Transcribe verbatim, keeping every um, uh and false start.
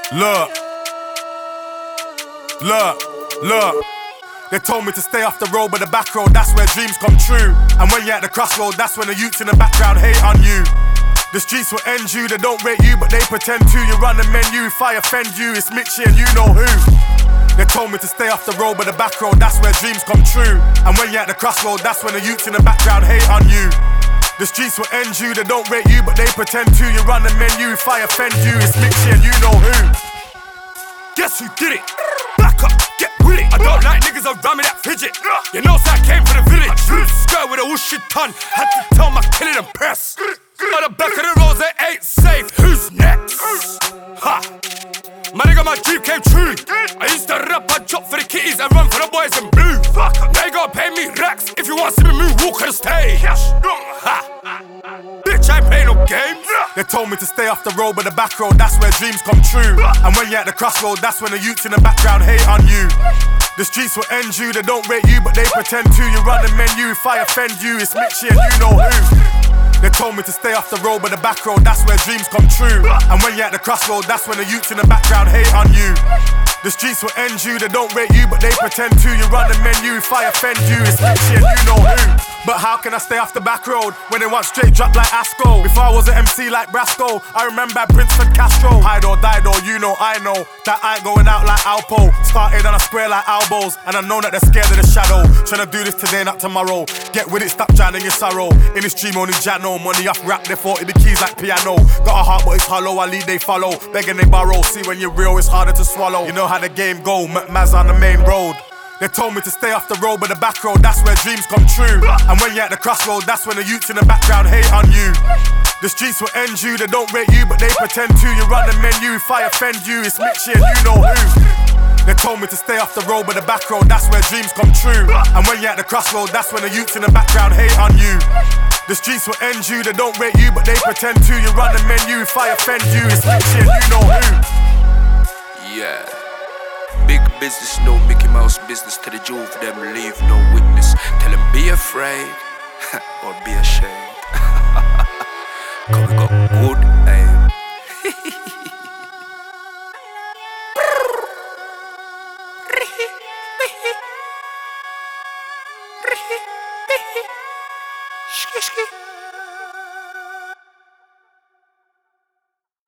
Look, look, look. They told me to stay off the road, but the back road, that's where dreams come true. And when you're at the crossroad, that's when the youths in the background hate on you. The streets will end you, they don't rate you, but they pretend to. You run the menu, if I offend you, it's Mitchie and you know who. They told me to stay off the road, but the back road, that's where dreams come true. And when you're at the crossroad, that's when the youths in the background hate on you. The streets will end you, they don't rate you, but they pretend to. You run the menu, if I offend you, it's Mitchie and you know who. Guess who did it? Back up, get with it. I don't like niggas around me that fidget. You know, so I came from the village. Skirt with a whooshy ton, had to tell my killing and press. On the back of the roads, they ain't safe. Who's next? Ha! My nigga, my dream came true. I used to rap and chop for the kitties and run for the boys in blue. Now you gotta pay me racks if you want to see me move, walk on the stage. Ha! Bitch, I ain't play no games. They told me to stay off the road, but the back road, that's where dreams come true. And when you're at the crossroad, that's when the youths in the background hate on you. The streets will end you, they don't rate you, but they pretend to. You run the menu, if I offend you, it's Mitchie and you know who. They told me to stay off the road, but the back road, that's where dreams come true. And when you're at the crossroad, that's when the youths in the background hate on you. The streets will end you, they don't rate you, but they pretend to. You run the menu, if I offend you, it's Mitchie and you know who. But how can I stay off the back road when they want straight drop like Asco? Before I was an M C like Brasco, I remember Princeton Castro. Hide or die though, you know I know that I ain't going out like Alpo. Started on a square like elbows, and I know that they're scared of the shadow. Tryna do this today, not tomorrow. Get with it, stop drowning your sorrow. In this dream only Jano, money off rap, they thought it the keys like piano. Got a heart but it's hollow, I lead they follow. Begging they borrow, see when you're real it's harder to swallow. You know how the game go, McMaz on the main road. They told me to stay off the road, but the back road, that's where dreams come true. And when you're at the crossroad, that's when the youths in the background hate on you. The streets will end you, they don't rate you, but they pretend to. You run the menu, if I offend you, it's Mitchie and you know who. They told me to stay off the road, but the back road, that's where dreams come true. And when you're at the crossroad, that's when the youths in the background hate on you. The streets will end you, they don't rate you, but they pretend to. You run the menu, if I offend you, it's Mitchie and you know who. Yeah. Big business, no Mickey Mouse business. To the jewel for them, leave no witness. Tell them be afraid or be ashamed. Cause we got good